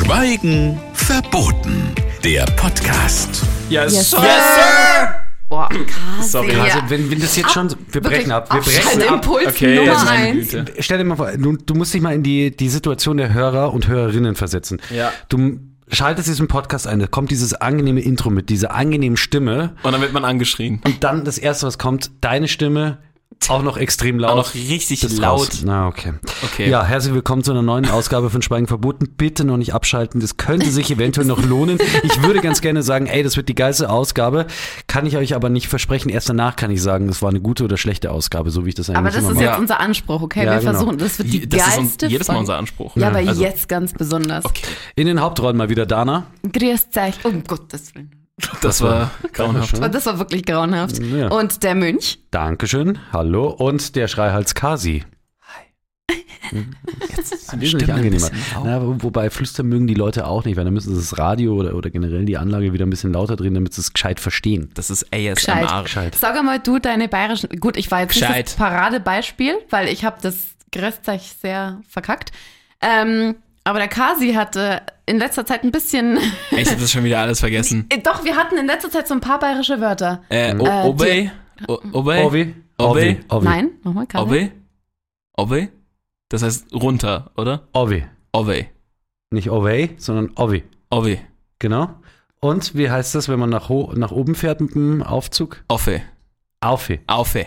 Schweigen verboten. Der Podcast. Yes, Sir! Boah, krass. Sorry. Ja. Also wenn das jetzt schon, wir brechen ab. Wir brechen ab. Impuls Okay, Nummer jetzt meine 1. Güte. Stell dir mal vor, du musst dich mal in die Situation der Hörer und Hörerinnen versetzen. Ja. Du schaltest diesen Podcast ein, da kommt dieses angenehme Intro mit dieser angenehmen Stimme Und dann wird man angeschrien. und dann das Erste, was kommt, deine Stimme, auch noch extrem laut. Auch noch richtig Bist laut. raus. Na, okay. Okay. Ja, herzlich willkommen zu einer neuen Ausgabe von Schweigen verboten. Bitte noch nicht abschalten, das könnte sich eventuell noch lohnen. Ich würde ganz gerne sagen, ey, das wird die geilste Ausgabe. Kann ich euch aber nicht versprechen. Erst danach kann ich sagen, das war eine gute oder schlechte Ausgabe, so wie ich das eigentlich Aber das immer ist mache. jetzt unser Anspruch, okay? Ja, Wir genau. versuchen, das wird die Das ist geilste jedes Mal Folge. unser Anspruch. Ja, aber Also, jetzt ganz besonders. okay. In den Hauptrollen mal wieder Dana. Grüß euch. Um Gottes Willen. Das war grauenhaft. Dankeschön. Das war wirklich grauenhaft. Ja. Und der Mönch. Dankeschön, hallo. Und der Schreihals Kasi. Jetzt ist meine Wesentlich Stimme ein angenehmer. bisschen laut. Na, wobei flüstern mögen die Leute auch nicht, weil dann müssen sie das Radio oder generell die Anlage wieder ein bisschen lauter drehen, damit sie es gescheit verstehen. Das ist ASMR. Gescheit. Sag einmal du deine bayerischen. Gut, ich war jetzt nicht Gescheit. das Paradebeispiel, weil ich habe das Grüß sehr verkackt. Aber der Kasi hatte in letzter Zeit ein bisschen. Ich habe das schon wieder alles vergessen. Doch, wir hatten in letzter Zeit so ein paar bayerische Wörter. Obey? Obey? Ovi? Ovi? Ovi. Nein, nochmal, Kasi. Obey? Obey? Das heißt runter, oder? Ovi. Obey. Nicht Ovey, sondern Ovi. Obey. Genau. Und wie heißt das, wenn man nach oben fährt mit dem Aufzug? Offe. Aufi. Auffe.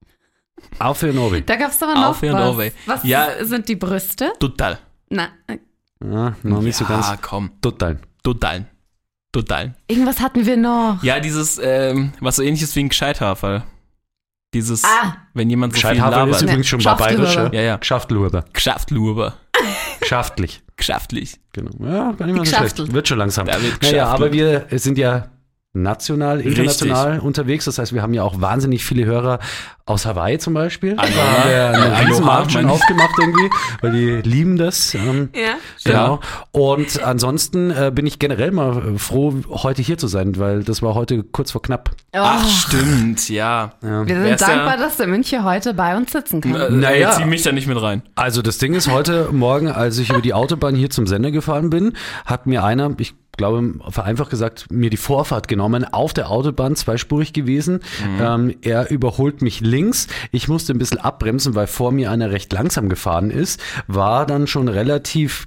Aufi und Ovi. Da gab es aber noch Auf und was. Ovi. Was Ja. sind die Brüste? Total. Na, Ja, noch nicht so ganz. Komm. Total. Total. Total. irgendwas hatten wir noch. Ja, dieses, was so ähnlich ist wie ein Gescheithafer. Dieses, Ah. wenn jemand so viel Gescheithafer ist labert. übrigens schon Geschafft, bayerisch. Luber. Ja, ja. Geschafftluber. Geschäftluber. Geschäftlich. Geschäftlich. Genau. Ja, gar nicht mal so Geschaftelt. schlecht. Wird schon langsam. Da wird Naja, aber geschaftelt. wir sind ja national, international unterwegs. Das heißt, wir haben ja auch wahnsinnig viele Hörer aus Hawaii zum Beispiel. Aloha. Da haben wir einen Aloha, Riesenmarkt schon mein- aufgemacht irgendwie, weil die lieben das. Ja. Genau. Und ansonsten bin ich generell mal froh, heute hier zu sein, weil das war heute kurz vor knapp. Ach, stimmt, ja. Wir Wer sind ist dankbar, der- dass der Mönch hier heute bei uns sitzen kann. Naja. Zieh mich da nicht mit rein. Also das Ding ist, heute Morgen, als ich über die Autobahn hier zum Sender gefahren bin, hat mir einer, ich glaube, vereinfacht gesagt, mir die Vorfahrt genommen, auf der Autobahn, zweispurig gewesen. Er überholt mich links. Ich musste ein bisschen abbremsen, weil vor mir einer recht langsam gefahren ist, war dann schon relativ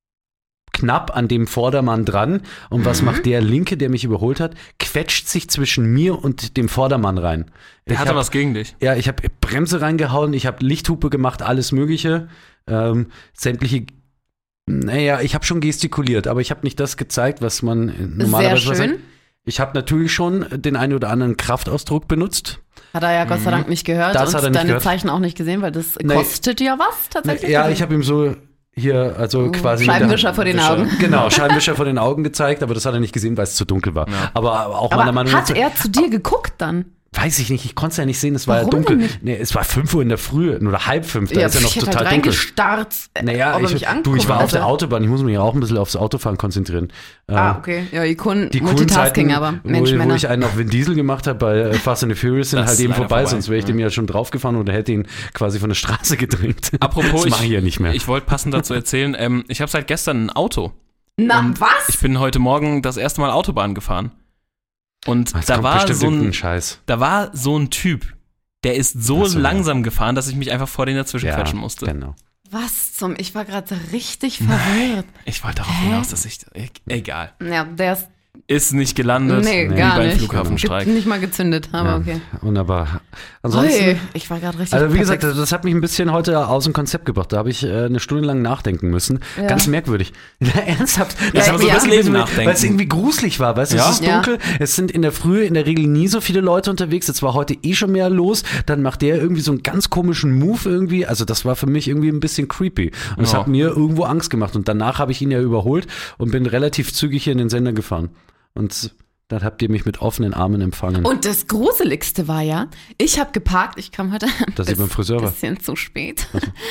knapp an dem Vordermann dran. Und was macht der Linke, der mich überholt hat? Quetscht sich zwischen mir und dem Vordermann rein. Der Ich hatte hab- was gegen dich. Ja, ich habe Bremse reingehauen, ich habe Lichthupe gemacht, alles Mögliche. Sämtliche. Naja, ich habe schon gestikuliert, aber ich habe nicht das gezeigt, was man normalerweise Sehr schön. sagt. Ich habe natürlich schon den einen oder anderen Kraftausdruck benutzt. Hat er ja Gott sei Dank nicht gehört Das hat er und nicht deine gehört. Zeichen auch nicht gesehen, weil das Nee. kostet ja was tatsächlich. Ja, ich habe ihm so hier, also quasi. Scheibenwischer vor den Augen. Genau, Scheibenwischer vor den Augen gezeigt, aber das hat er nicht gesehen, weil es zu dunkel war. Ja. Aber auch Aber meiner Meinung nach. hat er zu dir geguckt dann? Weiß ich nicht, ich konnte es ja nicht sehen, es war Warum ja dunkel. denn nicht? Nee, es war 5 Uhr in der Früh oder halb 5, da ist ja noch ich hätte total halt dunkel. reingestarrt, Naja, ob er mich ich anguckt. war auf der Also- Autobahn, ich muss mich ja auch ein bisschen aufs Autofahren konzentrieren. Okay. Ja, die coolen Die coolen Multitasking, Zeiten, aber Mensch, wo Männer. ich einen auf Vin Diesel gemacht habe bei Fast and the Furious, sind Das halt ist eben leider vorbei, vorbei. sonst wäre ich dem ja schon draufgefahren oder hätte ihn quasi von der Straße gedrängt. Apropos, das mache ich ja nicht mehr. Ich wollte passend dazu erzählen, ich habe seit gestern ein Auto. Na, Und was? Ich bin heute Morgen das erste Mal Autobahn gefahren. Und Jetzt da kommt war, bestimmt so irgendein ein, Scheiß. da war so ein Typ, der ist so Ach so, langsam gefahren, dass ich mich einfach vor den dazwischen Ja, quetschen musste. genau. Was zum? Ich war gerade richtig verwirrt. Ich wollte darauf hinaus, dass ich. Egal. Ja, der ist Ist nicht gelandet. Nee, wie gar beim nicht. Flughafenstreik. nicht mal gezündet, aber Ja, okay. wunderbar. Ansonsten, Ui, ich war gerade richtig also wie gesagt, perplex. das hat mich ein bisschen heute aus dem Konzept gebracht. Da habe ich eine Stunde lang nachdenken müssen. Ja. Ganz merkwürdig. Ja, ernsthaft. Ja, habe aber so das Leben weil nachdenken. es irgendwie gruselig war. Weißt du, Ja? es ist Ja. dunkel. Es sind in der Früh in der Regel nie so viele Leute unterwegs. Jetzt war heute eh schon mehr los. Dann macht der irgendwie so einen ganz komischen Move irgendwie. Also das war für mich irgendwie ein bisschen creepy. Und es Ja. hat mir irgendwo Angst gemacht. Und danach habe ich ihn ja überholt und bin relativ zügig hier in den Sender gefahren. Und dann habt ihr mich mit offenen Armen empfangen. Und das Gruseligste war ja, ich habe geparkt, ich kam heute Dass ich beim Friseur war. bisschen zu spät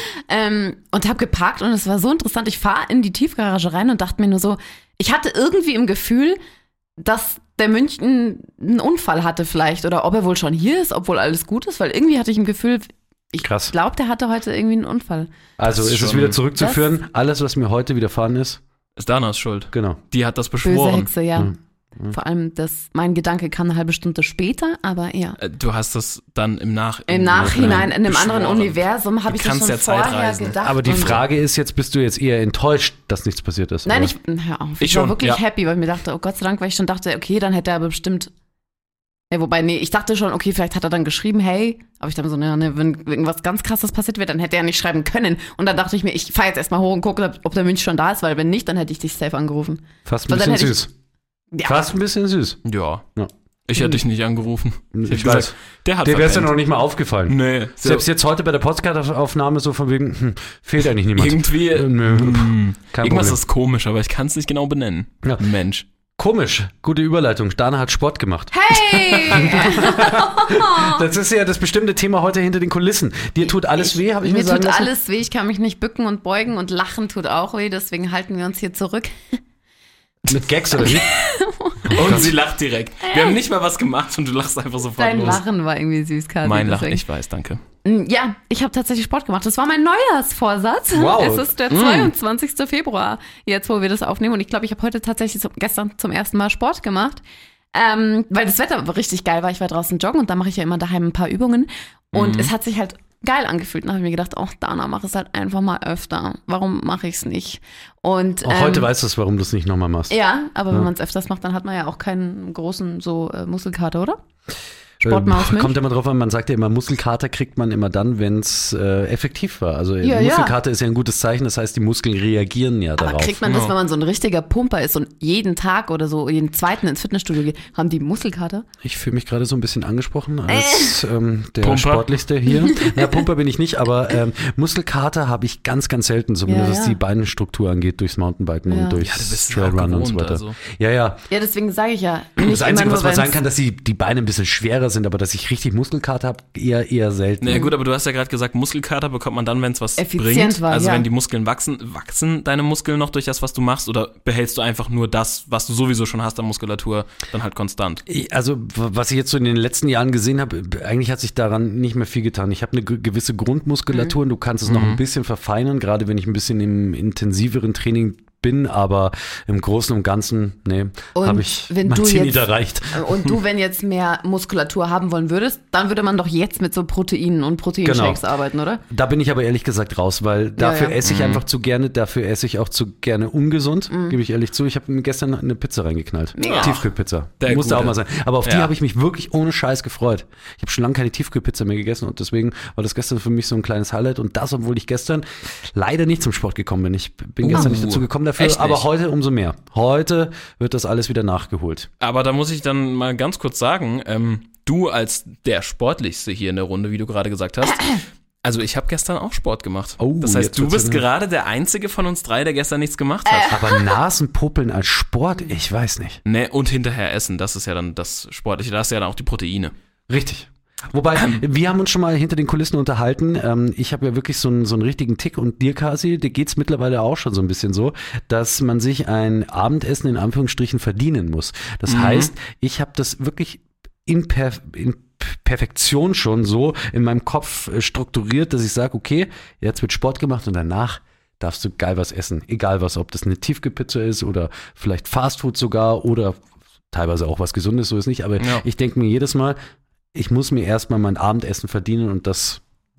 und habe geparkt und es war so interessant. Ich fahre in die Tiefgarage rein und dachte mir nur so, ich hatte irgendwie im Gefühl, dass der München einen Unfall hatte vielleicht oder ob er wohl schon hier ist, obwohl alles gut ist, weil irgendwie hatte ich im Gefühl, ich Krass. glaube, der hatte heute irgendwie einen Unfall. Also Das ist es schon- wieder zurückzuführen, alles, was mir heute widerfahren ist, Ist Danas Schuld. Genau. Die hat das Böse beschworen. Hexe, ja. Vor allem, mein Gedanke kam eine halbe Stunde später, aber ja. Du hast das dann im Nachhinein In einem anderen beschworen. Universum habe ich das kannst schon ja Zeit vorher reisen. gedacht. Aber die und- Frage ist jetzt, bist du jetzt eher enttäuscht, dass nichts passiert ist? Nein, oder? hör auf. Ich war schon, wirklich ja. happy, weil ich mir dachte, oh Gott sei Dank, weil ich schon dachte, okay, dann hätte er bestimmt. Ja, wobei, nee, ich dachte schon, okay, vielleicht hat er dann geschrieben, hey, aber ich dachte so, ne, wenn irgendwas ganz krasses passiert wäre, dann hätte er nicht schreiben können. Und dann dachte ich mir, ich fahre jetzt erstmal hoch und gucke, ob der Münch schon da ist, weil wenn nicht, dann hätte ich dich safe angerufen. Fast ein Weil dann bisschen hätte ich- süß. Ja, Fast ein bisschen süß. Ja. Ja. Ich hätte dich nicht angerufen. Ich hätte weiß. der hat Dir wäre es ja verpennt. noch nicht mal aufgefallen. Nee. Selbst jetzt heute bei der Podcast-Aufnahme so von wegen, fehlt eigentlich niemand. Irgendwie, Nö, kein irgendwas Problem. ist komisch, aber ich kann es nicht genau benennen. Ja. Mensch. Komisch, gute Überleitung. Dana hat Sport gemacht. hey! Das ist ja das bestimmte Thema heute hinter den Kulissen. Dir tut alles weh, habe ich mir Mir sagen tut lassen? alles weh, ich kann mich nicht bücken und beugen und lachen tut auch weh, deswegen halten wir uns hier zurück. Mit Gags oder wie? Und sie lacht direkt. Wir haben nicht mal was gemacht und du lachst einfach sofort Dein los. Lachen war irgendwie süß, Kasi. Mein Lachen, deswegen. ich weiß, danke. Ja, ich habe tatsächlich Sport gemacht. Das war mein Neujahrsvorsatz. Wow. Es ist der 22. Februar, jetzt wo wir das aufnehmen. Und ich glaube, ich habe heute tatsächlich gestern zum ersten Mal Sport gemacht. Weil das Wetter richtig geil war. Ich war draußen joggen und da mache ich ja immer daheim ein paar Übungen. Und es hat sich halt geil angefühlt. Dann habe ich mir gedacht, oh, Dana, mach es halt einfach mal öfter. Warum mache ich es nicht? Und Auch heute weißt du es, warum du es nicht nochmal machst. ja, aber wenn man es öfters macht, dann hat man ja auch keinen großen Muskelkater, oder? Sportmaus Münch. Kommt immer drauf an, man sagt ja immer, Muskelkater kriegt man immer dann, wenn es effektiv war. Also Ja, Muskelkater ist ja ein gutes Zeichen, das heißt, die Muskeln reagieren ja Aber darauf. kriegt man das, Ja. wenn man so ein richtiger Pumper ist und jeden Tag oder so, jeden zweiten ins Fitnessstudio geht, haben die Muskelkater? Ich fühle mich gerade so ein bisschen angesprochen als der Pumper? Sportlichste hier. Na, Pumper bin ich nicht, aber Muskelkater habe ich ganz, ganz selten, zumindest Ja, was ja. die Beinstruktur angeht, durchs Mountainbiken Ja. und durchs Ja, du bist Trailrun und so gewohnt, weiter. also. Ja, ja. Ja, deswegen sage ich ja. Nicht Das Einzige, immer was nur, man sagen wenn's- kann, dass die Beine ein bisschen schwerer sind, aber dass ich richtig Muskelkater habe, eher selten. Na ja, gut, aber du hast ja gerade gesagt, Muskelkater bekommt man dann, wenn es was Effizient bringt. war, Also ja. wenn die Muskeln wachsen deine Muskeln noch durch das, was du machst, oder behältst du einfach nur das, was du sowieso schon hast an Muskulatur, dann halt konstant? Also, was ich jetzt so in den letzten Jahren gesehen habe, eigentlich hat sich daran nicht mehr viel getan. Ich habe eine gewisse Grundmuskulatur und du kannst es noch ein bisschen verfeinern, gerade wenn ich ein bisschen im intensiveren Training bin, aber im Großen und Ganzen, nee, Und habe ich wenn mein du Zenit jetzt- erreicht. Und du, wenn jetzt mehr Muskulatur haben wollen würdest, dann würde man doch jetzt mit so Proteinen und Proteinshakes arbeiten, oder? Da bin ich aber ehrlich gesagt raus, weil dafür ja. esse ich einfach zu gerne, dafür esse ich auch zu gerne ungesund, gebe ich ehrlich zu. Ich habe mir gestern eine Pizza reingeknallt. Mega. Tiefkühlpizza. Der Musste Gute. auch mal sein. Aber auf die Ja. habe ich mich wirklich ohne Scheiß gefreut. Ich habe schon lange keine Tiefkühlpizza mehr gegessen und deswegen war das gestern für mich so ein kleines Highlight und das, obwohl ich gestern leider nicht zum Sport gekommen bin. Ich bin gestern nicht dazu gekommen dafür, Echt aber nicht? heute umso mehr. Heute wird das alles wieder nachgeholt. Aber da muss ich dann mal ganz kurz sagen, du als der Sportlichste hier in der Runde, wie du gerade gesagt hast, also ich habe gestern auch Sport gemacht. Oh, das heißt, jetzt du wird's bist ja- gerade der Einzige von uns drei, der gestern nichts gemacht hat. Aber Nasenpuppeln als Sport, ich weiß nicht. Ne, und hinterher essen, das ist ja dann das Sportliche, da hast du ja dann auch die Proteine. Richtig. Wobei, wir haben uns schon mal hinter den Kulissen unterhalten. Ich habe ja wirklich so einen richtigen Tick und dir, Kasi, dir geht's mittlerweile auch schon so ein bisschen so, dass man sich ein Abendessen in Anführungsstrichen verdienen muss. Das heißt, ich habe das wirklich in Perfektion schon so in meinem Kopf strukturiert, dass ich sage, okay, jetzt wird Sport gemacht und danach darfst du geil was essen. Egal was, ob das eine Tiefkühlpizza ist oder vielleicht Fastfood sogar oder teilweise auch was Gesundes, so ist nicht. Aber Ja. ich denke mir jedes Mal, ich muss mir erstmal mein Abendessen verdienen und das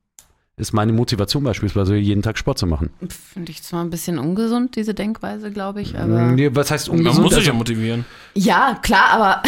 ist meine Motivation beispielsweise, jeden Tag Sport zu machen. Finde ich zwar ein bisschen ungesund, diese Denkweise, glaube ich, aber. Nee, was heißt Man ungesund? muss sich ja Also, motivieren. Ja, klar, aber.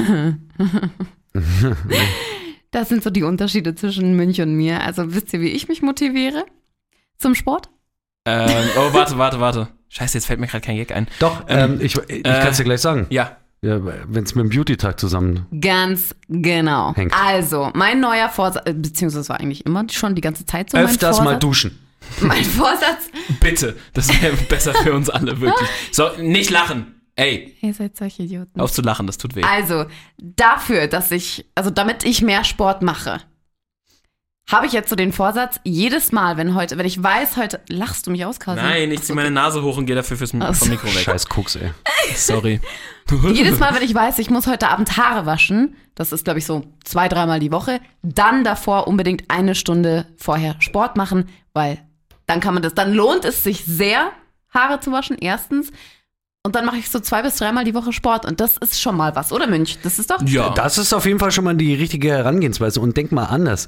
Das sind so die Unterschiede zwischen Münch und mir. Also wisst ihr, wie ich mich motiviere zum Sport? Oh, warte. Scheiße, jetzt fällt mir gerade kein Gag ein. doch, ich kann es dir gleich sagen. Ja, Ja, wenn es mit dem Beauty-Tag zusammen. Ganz genau. Hängt. Also, mein neuer Vorsatz, beziehungsweise es war eigentlich immer schon die ganze Zeit so Öfters mein mal Vorsatz. duschen. Mein Vorsatz. bitte. Das wäre besser für uns alle, wirklich. So, nicht lachen. Ey, Ihr seid solche Idioten. auf zu lachen, das tut weh. Also, damit ich mehr Sport mache, habe ich jetzt so den Vorsatz, jedes Mal, wenn ich weiß, heute lachst du mich aus, Kasi? Nein, ich zieh meine Nase hoch und gehe dafür vom Ach so. Mikro weg. Scheiß Koks, ey. Sorry. Jedes Mal, wenn ich weiß, ich muss heute Abend Haare waschen, das ist, glaube ich, so 2-3 Mal die Woche, dann davor unbedingt 1 Stunde vorher Sport machen, weil dann lohnt es sich sehr, Haare zu waschen, erstens. Und dann mache ich so 2 bis 3 Mal die Woche Sport. Und das ist schon mal was, oder Münch? Das ist doch... Ja. Das ist auf jeden Fall schon mal die richtige Herangehensweise. Und denk mal anders.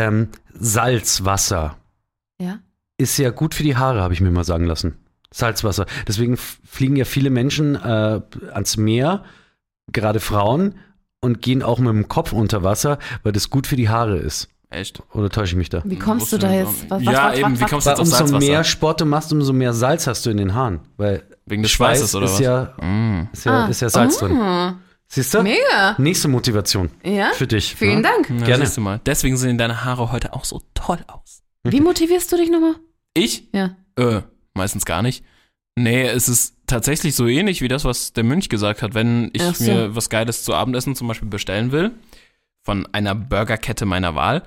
Salzwasser Ja. ist ja gut für die Haare, habe ich mir mal sagen lassen. Salzwasser. Deswegen fliegen ja viele Menschen ans Meer, gerade Frauen, und gehen auch mit dem Kopf unter Wasser, weil das gut für die Haare ist. Echt? Oder täusche ich mich da? Wie kommst du da jetzt? Wie kommst du Weil jetzt auf umso Salzwasser? mehr Sport du machst, umso mehr Salz hast du in den Haaren. Weil Wegen des Schweißes, oder ist was? Ja, ist ja Salz drin. Siehst du? Mega. Nächste Motivation Ja? für dich. Vielen Dank. Ja, Gerne. siehst du mal. Deswegen sehen deine Haare heute auch so toll aus. Wie motivierst du dich nochmal? Ich? Ja. Meistens gar nicht. Nee, es ist tatsächlich so ähnlich wie das, was der Mönch gesagt hat. Wenn ich Ach so. mir was Geiles zu Abendessen zum Beispiel bestellen will, von einer Burgerkette meiner Wahl,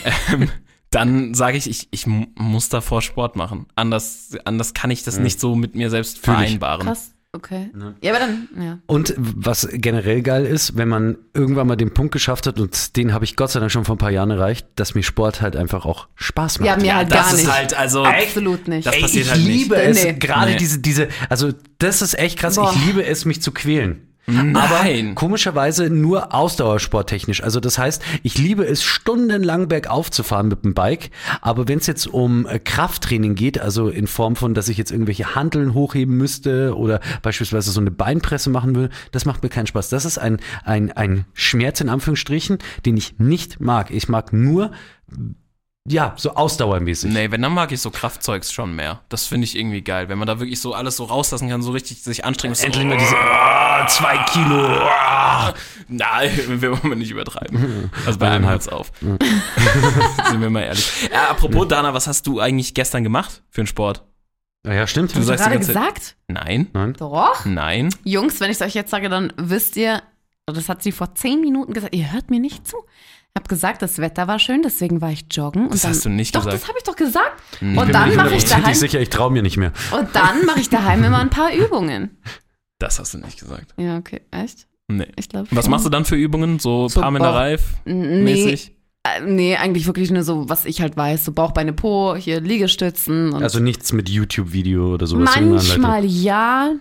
dann sage ich muss davor Sport machen. Anders kann ich das nicht so mit mir selbst Fühl ich. vereinbaren. Krass. Okay. Ja, aber dann, ja. Und was generell geil ist, wenn man irgendwann mal den Punkt geschafft hat, und den habe ich Gott sei Dank schon vor ein paar Jahren erreicht, dass mir Sport halt einfach auch Spaß macht. Ja, mir halt das gar ist nicht. halt, also, Absolut nicht. das passiert ich halt nicht. liebe es, Nee. gerade Nee. diese, also das ist echt krass, Boah. ich liebe es, mich zu quälen. Nein. Aber komischerweise nur ausdauersporttechnisch. Also das heißt, ich liebe es, stundenlang bergauf zu fahren mit dem Bike. Aber wenn es jetzt um Krafttraining geht, also in Form von, dass ich jetzt irgendwelche Hanteln hochheben müsste oder beispielsweise so eine Beinpresse machen will, das macht mir keinen Spaß. Das ist ein Schmerz in Anführungsstrichen, den ich nicht mag. Ich mag nur, ja, so ausdauermäßig. Nee, wenn, dann mag ich so Kraftzeugs schon mehr. Das finde ich irgendwie geil, wenn man da wirklich so alles so rauslassen kann, so richtig sich anstrengen muss. Endlich mal diese 2 Kilo. Nein, wir wollen nicht übertreiben. Also bei einem hört's auf. Sind wir mal ehrlich. Apropos, Dana, was hast du eigentlich gestern gemacht für einen Sport? Ja, stimmt. Du Hast du sagst die gerade ganze Zeit, gesagt? nein, Doch. nein. Jungs, wenn ich es euch jetzt sage, dann wisst ihr, das hat sie vor 10 Minuten gesagt, ihr hört mir nicht zu. Ich habe gesagt, das Wetter war schön, deswegen war ich joggen. Und Das dann, hast du nicht doch, gesagt. das habe ich doch gesagt. Ich Und bin dann mir mache ich Ich ziemlich daheim, sicher, ich traue mir nicht mehr. immer ein paar Übungen. Das hast du nicht gesagt. Ja, okay, echt? Nee. Ich glaube. Was machst du dann für Übungen? So So Pamela Bauch- Reif Nee, mäßig? nee, eigentlich wirklich nur so, was ich halt weiß. So Bauch, Beine, Po, hier Liegestützen. Und Also nichts mit YouTube-Video oder sowas. in der Anleitung. manchmal ja.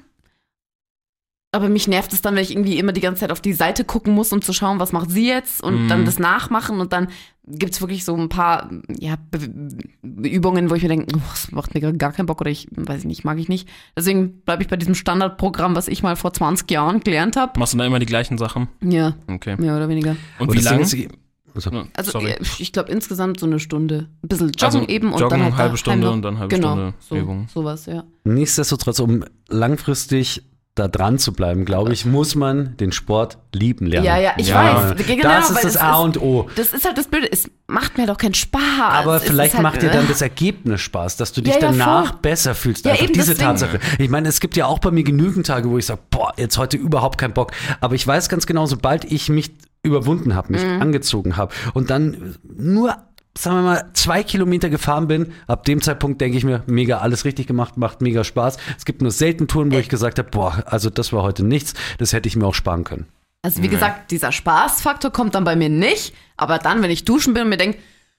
Aber mich nervt es dann, wenn ich irgendwie immer die ganze Zeit auf die Seite gucken muss, um zu schauen, was macht sie jetzt und dann das nachmachen. Und dann gibt es wirklich so ein paar Übungen, wo ich mir denke, oh, das macht mir gar keinen Bock oder mag ich nicht. Deswegen bleibe ich bei diesem Standardprogramm, was ich mal vor 20 Jahren gelernt habe. Machst du da immer die gleichen Sachen? Ja, Okay. mehr oder weniger. Und Aber wie das Ding lange? ist, also, Also Sorry. ich glaube insgesamt so eine Stunde. Ein bisschen joggen Also eben und joggen, dann halt halbe Stunde daheim noch- und dann halbe genau, Stunde so, Übung. sowas, ja. nichtsdestotrotz, um langfristig da dran zu bleiben, glaube ich, muss man den Sport lieben lernen. Ja, ich Ja. weiß. Genau, Das weil ist das A und O. Das ist halt das Blöde. Es macht mir doch keinen Spaß. Aber Es ist vielleicht halt, macht dir dann das Ergebnis Spaß, dass du dich Ja, ja, danach voll. besser fühlst. Ja, Einfach eben diese deswegen. Tatsache. Ich meine, es gibt ja auch bei mir genügend Tage, wo ich sage, boah, jetzt heute überhaupt keinen Bock. Aber ich weiß ganz genau, sobald ich mich überwunden habe, mich angezogen habe und dann nur, sagen wir mal, 2 Kilometer gefahren bin, ab dem Zeitpunkt denke ich mir, mega, alles richtig gemacht, macht mega Spaß. Es gibt nur selten Touren, wo ich gesagt habe, boah, also das war heute nichts, das hätte ich mir auch sparen können. Also wie gesagt, dieser Spaßfaktor kommt dann bei mir nicht. Aber dann, wenn ich duschen bin und mir denke,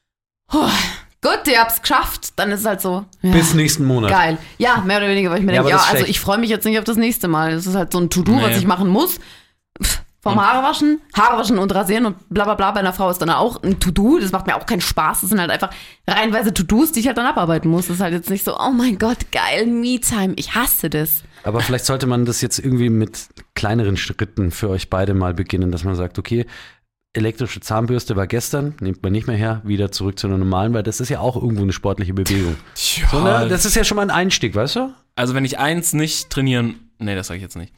gut, ihr habt's geschafft, dann ist es halt so. Ja, Bis nächsten Monat. geil. Ja, mehr oder weniger, weil ich mir Ja, denke, aber das ist also schlecht. ich freue mich jetzt nicht auf das nächste Mal. Das ist halt so ein To-Do, Nee. was ich machen muss. Vom Haare waschen und rasieren und bla bla bla. Bei einer Frau ist dann auch ein To-Do. Das macht mir auch keinen Spaß. Das sind halt einfach reihenweise To-Dos, die ich halt dann abarbeiten muss. Das ist halt jetzt nicht so, oh mein Gott, geil, Me-Time. Ich hasse das. Aber vielleicht sollte man das jetzt irgendwie mit kleineren Schritten für euch beide mal beginnen, dass man sagt, okay, elektrische Zahnbürste war gestern, nehmt man nicht mehr her, wieder zurück zu einer normalen, weil das ist ja auch irgendwo eine sportliche Bewegung. So, ne? Das ist ja schon mal ein Einstieg, weißt du? Also wenn ich eins nicht trainieren, nee, das sage ich jetzt nicht.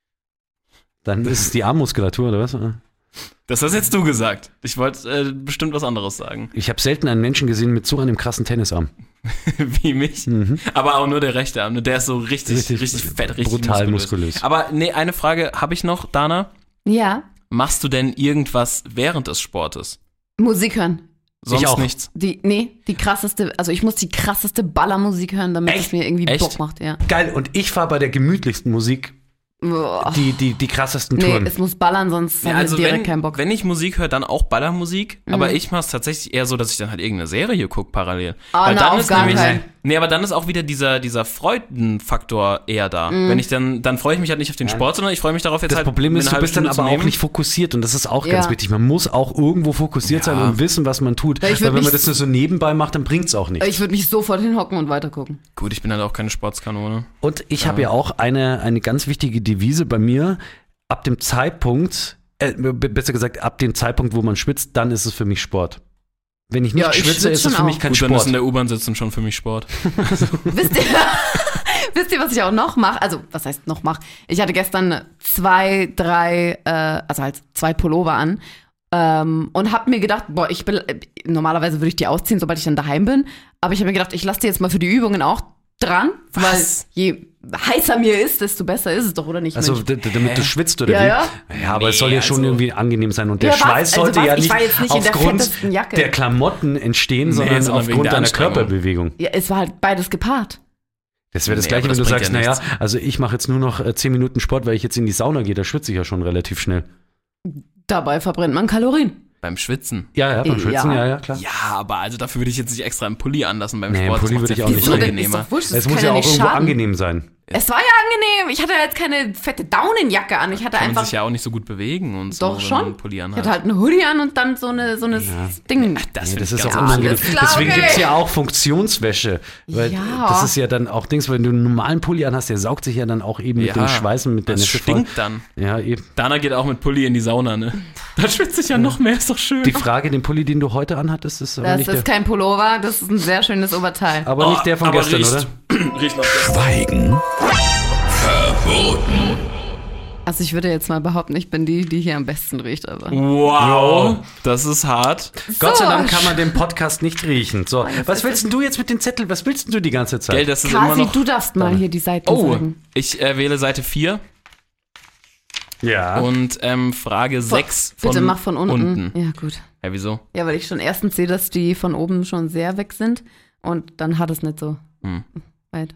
Dann ist es die Armmuskulatur, oder was? Das hast jetzt du gesagt. Ich wollte bestimmt was anderes sagen. Ich habe selten einen Menschen gesehen mit so einem krassen Tennisarm. Wie mich. Aber auch nur der rechte Arm. Der ist so richtig fett, richtig brutal muskulös. Aber nee, eine Frage habe ich noch, Dana. Ja, Machst du denn irgendwas während des Sportes? Musik hören. Sonst auch. nichts? Die krasseste, also ich muss die krasseste Ballermusik hören, damit es mir irgendwie Echt? Bock macht, ja. Geil, und ich fahre bei der gemütlichsten Musik die krassesten Nee, Touren. es muss ballern, sonst Ja, habe ich also direkt keinen Bock. wenn ich Musik höre, dann auch Ballermusik. Aber ich mache es tatsächlich eher so, dass ich dann halt irgendeine Serie gucke parallel. Ah, Weil na, dann auf ist gar nämlich, keinen. nee, aber dann ist auch wieder dieser Freudenfaktor eher da. Wenn ich dann freue ich mich halt nicht auf den Sport, sondern ich freue mich darauf, jetzt Das halt Problem mir ist, eine du halbe bist dann Stunde zu aber auch nehmen. nicht fokussiert und das ist auch ganz Ja. wichtig. Man muss auch irgendwo fokussiert sein und wissen, was man tut. Weil ich Weil würd wenn man mich- das nur so nebenbei macht, dann bringt's auch nichts. Ich würde mich sofort hinhocken und weitergucken. Gut, ich bin halt auch keine Sportskanone. Und ich habe ja auch eine ganz wichtige Devise bei mir. Ab dem Zeitpunkt, besser gesagt, ab dem Zeitpunkt, wo man schwitzt, dann ist es für mich Sport. Wenn ich nicht Ja, ich schwitze, schwitze ist es schon für mich auch. kein Gut, dann ist Sport. in der U-Bahn sitzen schon für mich Sport. Wisst ihr, wisst ihr, was ich auch noch mache? Also, was heißt noch mache? Ich hatte gestern 2 Pullover an und habe mir gedacht, normalerweise würde ich die ausziehen, sobald ich dann daheim bin. Aber ich habe mir gedacht, ich lasse die jetzt mal für die Übungen auch dran, Was? weil je heißer mir ist, desto besser ist es doch, oder nicht? Also, Mensch? damit du schwitzt oder Ja, wie? ja. Ja, aber es soll ja schon also- irgendwie angenehm sein. Und der Ja, was? Schweiß Also sollte was? ja Ich nicht war jetzt nicht in der aufgrund fettesten Jacke. der Klamotten entstehen, sondern sondern wegen aufgrund der deiner Anstrengung. Körperbewegung. Ja, es war halt beides gepaart. Das wäre das Nee, Gleiche, aber wenn du das bringt sagst, ja naja, nichts. also ich mache jetzt nur noch 10 Minuten Sport, weil ich jetzt in die Sauna gehe. Da schwitze ich ja schon relativ schnell. Dabei verbrennt man Kalorien. Beim Schwitzen. Ja, beim Schwitzen, Ja. ja, klar. Ja, aber also dafür würde ich jetzt nicht extra einen Pulli anlassen beim Nee, Sport. Pulli Das macht's würde ich ja auch viel nicht. Wieso denn? Ist angenehmer. doch wurscht, Es das muss kann ja auch nicht irgendwo schaden. angenehm sein. Es war ja angenehm. Ich hatte jetzt keine fette Daunenjacke an. Ich hatte Kann man einfach sich ja auch nicht so gut bewegen und so, Doch wenn schon. man einen Pulli Ich anhat. hatte halt einen Hoodie an und dann so eine Ding. Das, Nee, find das ich ist ganz auch Ja, unangenehm. alles klar, Deswegen okay. gibt es ja auch Funktionswäsche. Weil Ja. das ist ja dann auch Dings, wenn du einen normalen Pulli anhast, der saugt sich ja dann auch eben mit Ja, dem Schweißen, mit der das Nässe voll. stinkt dann. Ja, eben. Dana geht auch mit Pulli in die Sauna, ne? Da schwitze ich ja noch mehr, ist doch schön. Die Frage, den Pulli, den du heute anhattest, ist aber Das nicht ist der, kein Pullover, das ist ein sehr schönes Oberteil. aber nicht der von aber gestern, riecht, oder? Riecht nach Schweigen verboten. Also ich würde jetzt mal behaupten, ich bin die hier am besten riecht, aber. Wow, das ist hart. Gott sei So. Dank kann man den Podcast nicht riechen. So, was willst denn du jetzt mit den Zetteln? Was willst denn du die ganze Zeit? Gell, das ist immer Kasi, noch... du darfst mal hier die Seiten Oh, sagen. ich wähle Seite 4 Ja. und Frage 6 von Bitte mach von unten. Ja, gut. Ja, wieso? Ja, weil ich schon erstens sehe, dass die von oben schon sehr weg sind und dann hat es nicht so weit.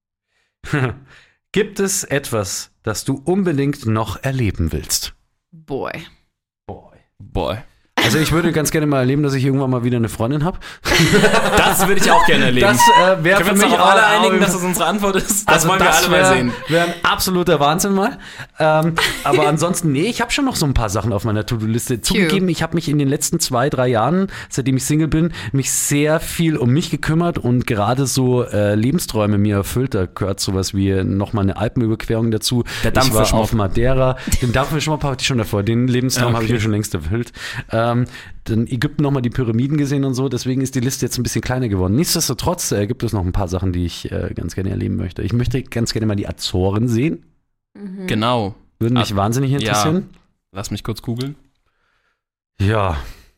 Gibt es etwas, das du unbedingt noch erleben willst? Boy. Boy. Also ich würde ganz gerne mal erleben, dass ich irgendwann mal wieder eine Freundin habe. Das würde ich auch gerne erleben. Das wäre Können für wir uns mich auch alle auch- einigen, dass das unsere Antwort ist? Das Also wollen wir alle mal sehen. Wäre ein absoluter Wahnsinn mal. Aber ansonsten, nee, ich habe schon noch so ein paar Sachen auf meiner To-Do-Liste. Zugegeben, ich habe mich in den letzten 2-3 Jahren, seitdem ich Single bin, mich sehr viel um mich gekümmert und gerade so Lebensträume mir erfüllt. Da gehört sowas wie nochmal eine Alpenüberquerung dazu. Der Ich war Dampffischmob. auf Madeira. Den Dampffischmob hatte ich schon davor. Den Lebenstraum habe ich mir schon längst erfüllt. Dann Ägypten nochmal die Pyramiden gesehen und so. Deswegen ist die Liste jetzt ein bisschen kleiner geworden. Nichtsdestotrotz gibt es noch ein paar Sachen, die ich ganz gerne erleben möchte. Ich möchte ganz gerne mal die Azoren sehen. Genau. Würden mich wahnsinnig interessieren. Lass mich kurz googeln. Ja.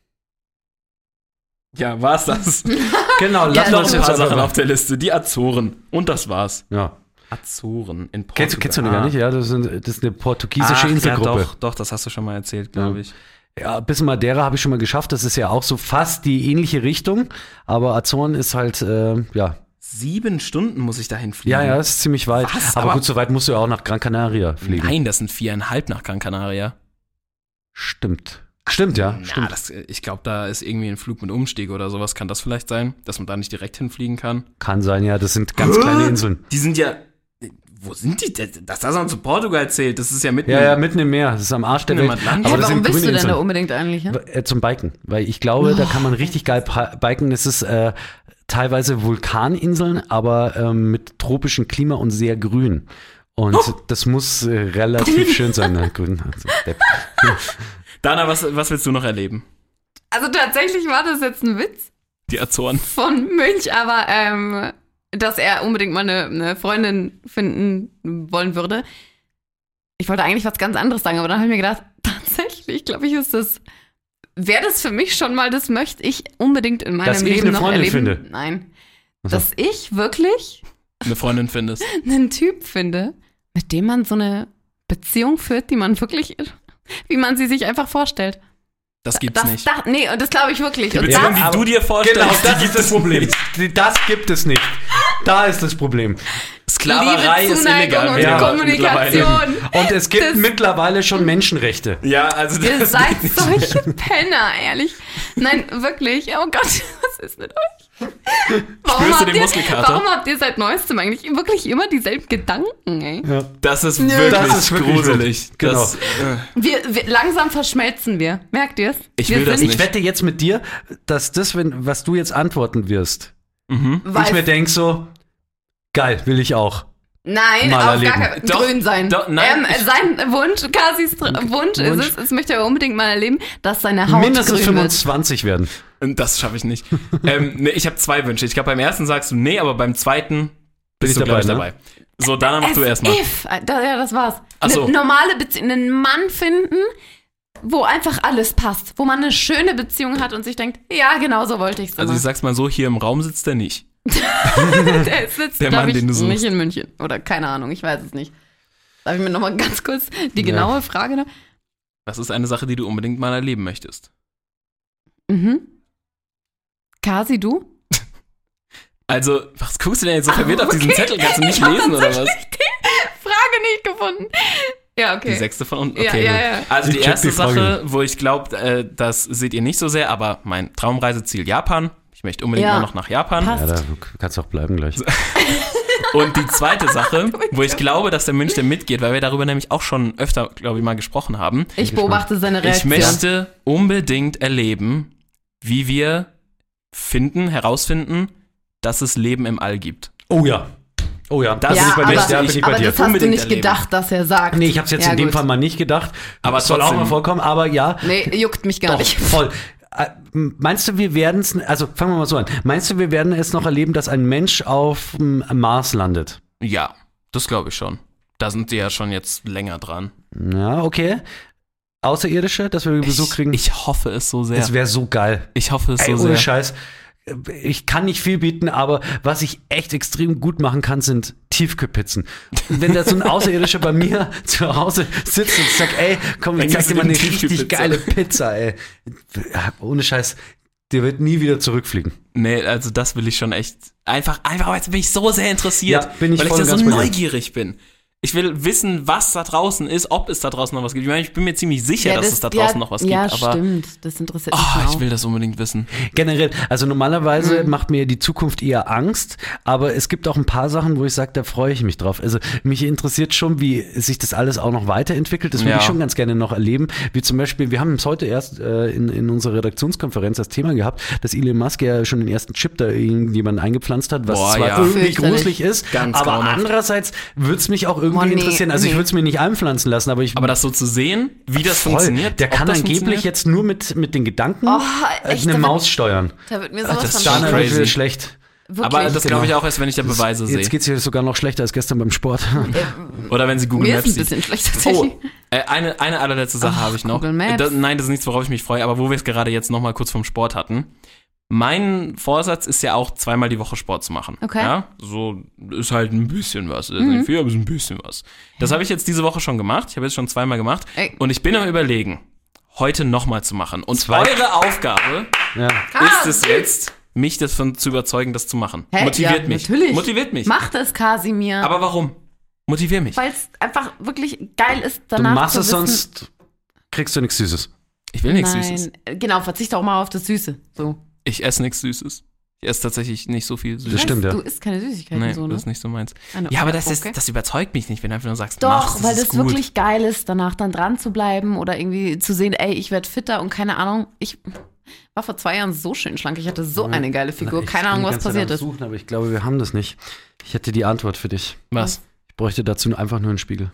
Ja, war's das? Genau, Ja, lass Noch uns ein jetzt paar Sachen einfach. auf der Liste. Die Azoren. Und das war's. Ja. Azoren in Portugal. Kennst du die gar nicht? Ja, das ist eine portugiesische Inselgruppe. Ja, doch, das hast du schon mal erzählt, glaube ich. Ja, bis Madeira habe ich schon mal geschafft. Das ist ja auch so fast die ähnliche Richtung. Aber Azoren ist halt, ja. 7 Stunden muss ich dahin fliegen. Ja, ist ziemlich weit. Was? Aber Aber- gut, so weit musst du ja auch nach Gran Canaria fliegen. Nein, das sind 4,5 nach Gran Canaria. Stimmt, ja. Ja, Stimmt. ich glaube, da ist irgendwie ein Flug mit Umstieg oder sowas. Kann das vielleicht sein, dass man da nicht direkt hinfliegen kann? Kann sein, ja. Das sind ganz kleine Inseln. Die sind ja. Wo sind die? Das hast du uns zu Portugal erzählt. Das ist ja mitten. Ja, mitten im Meer. Das ist am Arsch der Mitten im Welt. Atlantik. Aber das Warum sind bist du grüne denn da Inseln. unbedingt eigentlich? Ja? Zum Biken. Weil ich glaube, da kann man richtig geil biken. Es ist teilweise Vulkaninseln, aber mit tropischem Klima und sehr grün. Und das muss relativ schön sein. Na, grün. Also, Depp. Dana, was willst du noch erleben? Also tatsächlich war das jetzt ein Witz Die Azoren. von Münch, aber dass er unbedingt mal eine Freundin finden wollen würde. Ich wollte eigentlich was ganz anderes sagen, aber dann habe ich mir gedacht, tatsächlich, glaube ich, wäre das für mich schon mal, das möchte ich unbedingt in meinem Dass ich Leben eine noch Freundin erleben. finde? Nein. Also. Dass ich wirklich Eine Freundin findest. einen Typ finde, mit dem man so eine Beziehung führt, die man wirklich, wie man sie sich einfach vorstellt. Das gibt's nicht. Nee, und das glaube ich wirklich. Die Und Beziehung, das, die du dir vorstellst, Genau, das die ist das Problem. Das gibt es nicht. Da ist das Problem. Sklaverei Liebe, ist Zuneigung illegal. und Kommunikation. Und es gibt Das- mittlerweile schon Menschenrechte. Ja, also Ihr das seid geht nicht. solche Penner, ehrlich. Nein, wirklich. Oh Gott, was ist mit euch? Spürst du den Muskelkater? Warum habt ihr seit Neuestem eigentlich wirklich immer dieselben Gedanken, ey? Das ist Nö. wirklich Das ist wirklich gruselig. wild. Genau. Das, Wir langsam verschmelzen wir. Merkt ihr es? Ich will das Ich nicht. wette jetzt mit dir, dass das, was du jetzt antworten wirst, Weiß- ich mir denk so, geil, will ich auch. Nein, mal auf erleben. gar keinen Doch, grün sein. doch, nein, sein Wunsch, Kasis Wunsch ist es möchte er unbedingt mal erleben, dass seine Haut Mindestens grün 25 werden. Das schaffe ich nicht. Nee, ich habe 2 Wünsche. Ich glaube, beim ersten sagst du nee, aber beim zweiten bist ich du, glaube ich, dabei, dabei. So, dann mach wird. du erstmal. Ja, das war's. Ach so. Eine normale Beziehung, einen Mann finden, wo einfach alles passt, wo man eine schöne Beziehung hat und sich denkt, ja, genau so wollte ich es Also ich sag's mal so, hier im Raum sitzt der nicht. Der sitzt, Der glaub Mann, ich, den du suchst. nicht in München. Oder keine Ahnung, ich weiß es nicht. Darf ich mir nochmal ganz kurz die genaue Frage noch? Das ist eine Sache, die du unbedingt mal erleben möchtest. Mhm. Kasi, du? Also, was guckst du denn jetzt so verwirrt auf diesen okay. Zettel? Kannst du nicht Ich hab lesen oder was? tatsächlich die Frage nicht gefunden. Ja, okay. Die 6. von unten? Ja, Okay. ja, ja. Also die Ich check erste die Frage Sache, wo ich glaube, das seht ihr nicht so sehr, aber mein Traumreiseziel Japan. Ich möchte unbedingt Ja. mal noch nach Japan. Passt. Ja, da kannst du auch bleiben gleich. Und die zweite Sache, wo ich glaube, dass der Münchner mitgeht, weil wir darüber nämlich auch schon öfter, glaube ich, mal gesprochen haben. Ich beobachte seine Ich Reaktion. möchte unbedingt erleben, wie wir herausfinden, dass es Leben im All gibt. Oh ja. Oh ja, Das bin ich bei dir. möchte Ja, ich- bin ich bei aber dir. das hast du Unbedingt nicht erleben. gedacht, dass er sagt. Nee, ich habe es jetzt Ja, in dem gut. Fall mal nicht gedacht. Aber das soll auch trotzdem. mal vorkommen, aber ja. Nee, juckt mich gar Doch, nicht. voll. Meinst du, wir werden es, also fangen wir mal so an. Meinst du, wir werden es noch erleben, dass ein Mensch auf dem Mars landet? Ja, das glaube ich schon. Da sind die ja schon jetzt länger dran. Ja, okay. Außerirdische, dass wir Besuch kriegen? Ich hoffe es so sehr. Es wäre so geil. Ich hoffe es Ey, so ohne sehr. Scheiß. Ich kann nicht viel bieten, aber was ich echt extrem gut machen kann, sind Tiefkühlpizzen. Und wenn da so ein Außerirdischer bei mir zu Hause sitzt und sagt, ey, komm, ich Dann zeig gibst dir du mal eine ihm richtig Tiefkühlpizza. geile Pizza, ey. Ohne Scheiß, der wird nie wieder zurückfliegen. Nee, also das will ich schon echt. Einfach, weil jetzt bin ich so sehr interessiert. Ja, bin ich weil ich voll da und so ganz bei dir. neugierig bin. Ich will wissen, was da draußen ist, ob es da draußen noch was gibt. Ich meine, ich bin mir ziemlich sicher, dass es da draußen noch was gibt. Ja, Aber stimmt. Das interessiert mich ich auch. will das unbedingt wissen. Generell, also normalerweise macht mir die Zukunft eher Angst, aber es gibt auch ein paar Sachen, wo ich sage, da freue ich mich drauf. Also mich interessiert schon, wie sich das alles auch noch weiterentwickelt. Das würde Ja. ich schon ganz gerne noch erleben. Wie zum Beispiel, wir haben es heute erst in unserer Redaktionskonferenz das Thema gehabt, dass Elon Musk ja schon den ersten Chip da irgendjemanden eingepflanzt hat, was Boah, zwar ja. irgendwie Fürchterlich. gruselig ist, Ganz aber grauenhaft. andererseits würde es mich auch irgendwie Oh, nee, interessieren. Also ich nee. würde es mir nicht einpflanzen lassen, aber ich Aber das so zu sehen, wie das voll. funktioniert. Der ob kann das angeblich funktioniert? jetzt nur mit den Gedanken Oh, echt, eine da Maus steuern. Da wird mir das sowas ist von schon Dann crazy. wird es schlecht. Wirklich. Aber das glaube ich Genau. auch erst, wenn ich da Beweise sehe. Jetzt geht's hier sogar noch schlechter als gestern beim Sport. Oder wenn sie Google mir Maps ist ein sieht. bisschen schlecht tatsächlich. Oh, eine allerletzte Sache habe ich noch. Google Maps. Nein, das ist nichts, worauf ich mich freue, aber wo wir es gerade jetzt noch mal kurz vom Sport hatten. Mein Vorsatz ist ja auch, 2-mal die Woche Sport zu machen. Okay. Ja, so ist halt ein bisschen was. Ist nicht viel, aber ist ein bisschen was. Das habe ich jetzt diese Woche schon gemacht. Ich habe jetzt schon 2-mal gemacht. Ey. Und ich bin am Überlegen, heute nochmal zu machen. Und 2? eure Aufgabe Ja. ist es jetzt, mich davon zu überzeugen, das zu machen. Hä? Motiviert Ja, mich. natürlich. Motiviert mich. Mach das, Kasimir. Aber warum? Motivier mich. Weil es einfach wirklich geil ist, Du danach machst zu es, wissen, sonst kriegst du nichts Süßes. Ich will nichts Nein, Süßes. genau, verzichte auch mal auf das Süße. So. Ich esse nichts Süßes. Ich esse tatsächlich nicht so viel Süßes. Das stimmt, ja. Du isst keine Süßigkeiten Nee, so, ne? das ist nicht so meins. Ah, ne, Ja, aber okay. das überzeugt mich nicht, wenn du einfach nur sagst, mach's, Doch, weil ist das gut. wirklich geil ist, danach dann dran zu bleiben oder irgendwie zu sehen, ey, ich werde fitter und keine Ahnung. Ich war vor 2 Jahren so schön schlank. Ich hatte so eine geile Figur. Ich Keine bin Ahnung, die was ganze Zeit passiert am ist. Suchen, aber ich glaube, wir haben das nicht. Ich hätte die Antwort für dich. Was? Ich bräuchte dazu einfach nur einen Spiegel.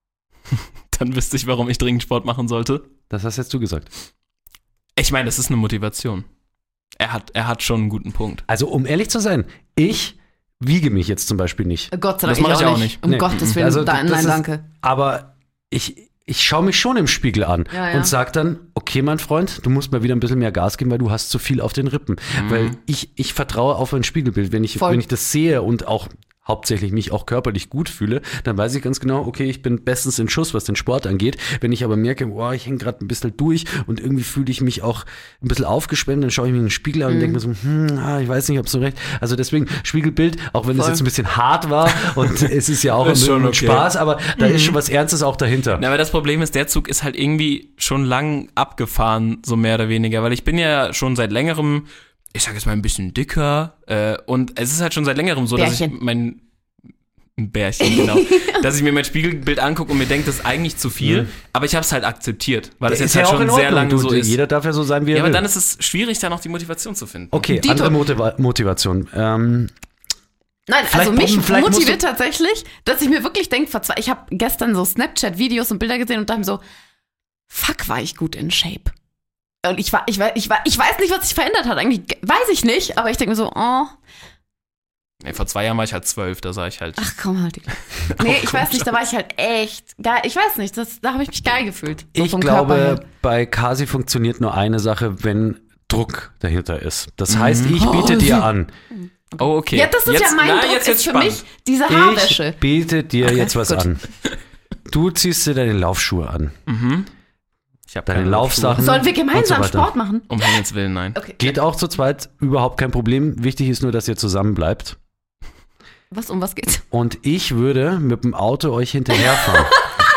Dann wüsste ich, warum ich dringend Sport machen sollte. Das hast jetzt du gesagt. Ich meine, das ist eine Motivation. Er hat schon einen guten Punkt. Also, um ehrlich zu sein, ich wiege mich jetzt zum Beispiel nicht. Gott sei Das Dank, mach ich auch nicht. Um Nee. Gottes Willen, Also, nein, das ist- danke. Aber ich schaue mich schon im Spiegel an Ja, ja. und sage dann, okay, mein Freund, du musst mal wieder ein bisschen mehr Gas geben, weil du hast zu viel auf den Rippen. Weil ich vertraue auf ein Spiegelbild. Wenn ich Voll. das sehe und auch hauptsächlich mich auch körperlich gut fühle, dann weiß ich ganz genau, okay, ich bin bestens in Schuss, was den Sport angeht. Wenn ich aber merke, boah, ich hänge gerade ein bisschen durch und irgendwie fühle ich mich auch ein bisschen aufgespannt, dann schaue ich mir in den Spiegel an und denke mir so, ich weiß nicht, ob so recht. Also deswegen Spiegelbild, auch wenn es jetzt ein bisschen hart war und es ist ja auch Ist schon ein okay. Spaß, aber da ist schon was Ernstes auch dahinter. Na, aber das Problem ist, der Zug ist halt irgendwie schon lang abgefahren, so mehr oder weniger, weil ich bin ja schon seit längerem, ich sage jetzt mal ein bisschen dicker, und es ist halt schon seit längerem so, dass ich ein Bärchen, genau, dass ich mir mein Spiegelbild angucke und mir denke, das ist eigentlich zu viel, aber ich habe es halt akzeptiert, weil es jetzt halt schon sehr lange so ist. Jeder darf ja so sein, wie er will. Aber dann ist es schwierig, da noch die Motivation zu finden. Okay, Dito. andere Motivation. Nein, also mich motiviert tatsächlich, dass ich mir wirklich denke, ich habe gestern so Snapchat-Videos und Bilder gesehen und dachte mir so, fuck, war ich gut in Shape. Und ich weiß nicht, was sich verändert hat. Eigentlich weiß ich nicht, aber ich denke mir so, oh. Nee, vor 2 Jahren war ich halt 12, da sah ich halt. Ach komm halt. Nee, ich weiß nicht, da war ich halt echt geil. Ich weiß nicht, da habe ich mich geil gefühlt. So ich vom Körper her. glaube, bei Kasi funktioniert nur eine Sache, wenn Druck dahinter ist. Das heißt, ich biete dir an. Oh, okay. Ja, das ist ja mein Druck, jetzt ist für spannend. mich diese Haarwäsche. Ich biete dir jetzt was gut. an. Du ziehst dir deine Laufschuhe an. Ich habe Deine keine Laufsachen. Sollen wir gemeinsam und so weiter. Sport machen? Um Himmels Willen, nein. Okay. Geht auch zu zweit, überhaupt kein Problem. Wichtig ist nur, dass ihr zusammen bleibt. Um was geht's? Und ich würde mit dem Auto euch hinterherfahren.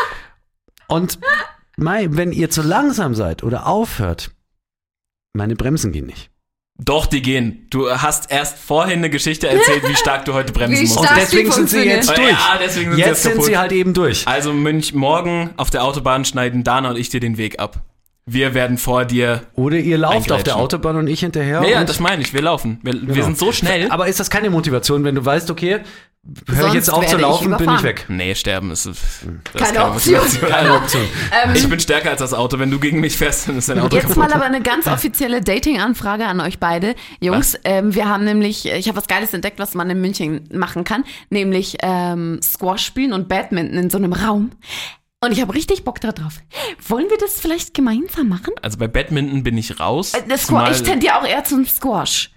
Und wenn ihr zu langsam seid oder aufhört, meine Bremsen gehen nicht. Doch, die gehen. Du hast erst vorhin eine Geschichte erzählt, wie stark du heute bremsen Wie musst. stark Und deswegen die sind sie jetzt durch. Ja, deswegen sind Jetzt sie sind sie halt eben durch. Also morgen auf der Autobahn schneiden Dana und ich dir den Weg ab. Wir werden vor dir. Oder ihr lauft auf der Eingrätschen. Autobahn und ich hinterher. Ja, und das meine ich, wir laufen. Wir Genau. sind so schnell. Aber ist das keine Motivation, wenn du weißt, okay, höre ich jetzt Sonst auf zu werde ich laufen, bin ich überfahren. weg. Nee, sterben ist Keine Option. Keine Option. Ich bin stärker als das Auto. Wenn du gegen mich fährst, dann ist dein Auto Jetzt kaputt. mal aber eine ganz offizielle Dating-Anfrage an euch beide. Jungs, wir haben nämlich, ich habe was Geiles entdeckt, was man in München machen kann, nämlich Squash spielen und Badminton in so einem Raum. Und ich habe richtig Bock da drauf. Wollen wir das vielleicht gemeinsam machen? Also bei Badminton bin ich raus. Ich tendiere auch eher zum Squash.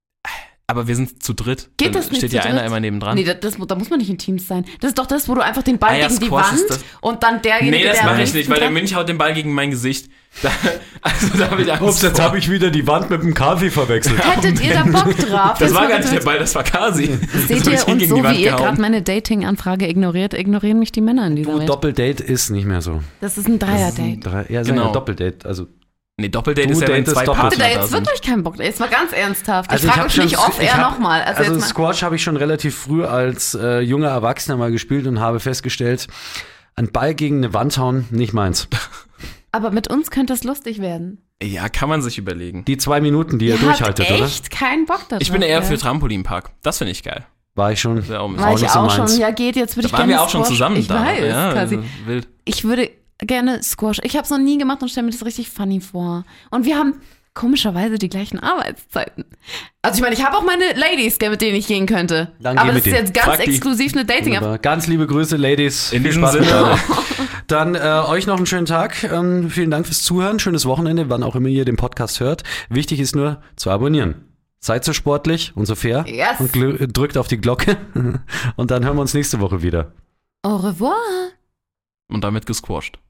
Aber wir sind zu dritt. Geht Dann das nicht steht zu ja einer dritt? immer nebendran. Nee, da muss man nicht in Teams sein. Das ist doch das, wo du einfach den Ball Ah ja, gegen die Squash ist Wand das. und dann derjenige, Nee, das der mache ich nicht, weil der trifft. Mönch haut den Ball gegen mein Gesicht. Da habe ich Angst Ups, jetzt vor. habe ich wieder die Wand mit dem Kaffee verwechselt. Hättet ihr da Bock drauf? Das war mal gar nicht der bitte- Ball, das war Kasi. Seht ihr, und so wie ihr gerade meine Dating-Anfrage ignorieren mich die Männer in dieser Du, Welt. Doppeldate ist nicht mehr so. Das ist ein Dreier-Date. Ja, Genau. genau. Doppeldate. Also Nee, Doppeldate Du ist ja, wenn datest 2 doppelt. Habt ihr Partner da da jetzt sind. wirklich keinen Bock? Jetzt mal ganz ernsthaft. Also Ich frage mich nicht off-air nochmal. Also jetzt mal. Squash habe ich schon relativ früh als junger Erwachsener mal gespielt und habe festgestellt, ein Ball gegen eine Wand hauen, nicht meins. Aber mit uns könnte es lustig werden. Ja, kann man sich überlegen. Die 2 Minuten, die ihr durchhaltet, habt oder? echt keinen Bock darauf. Ich bin eher ja. für Trampolinpark. Das finde ich geil. War ich schon. Ja, auch War ich nicht so auch meins. schon. Ja, geht, jetzt würde Da ich waren gerne wir auch schon Squash. zusammen Ich da. weiß, Ja, quasi. also wild. Ich würde gerne Squash. Ich habe es noch nie gemacht und stelle mir das richtig funny vor. Und wir haben komischerweise die gleichen Arbeitszeiten. Also ich meine, ich habe auch meine Ladies, mit denen ich gehen könnte. Dann Aber geh das mit ist denen. jetzt ganz Frag die. exklusiv eine dating Wunderbar. Ganz liebe Grüße, Ladies. In Viel diesem Spaß mit Sinne. dabei. Dann euch noch einen schönen Tag. Vielen Dank fürs Zuhören. Schönes Wochenende, wann auch immer ihr den Podcast hört. Wichtig ist nur zu abonnieren. Seid so sportlich und so fair. Yes. Und drückt auf die Glocke. Und dann hören wir uns nächste Woche wieder. Au revoir. Und damit gesquasht.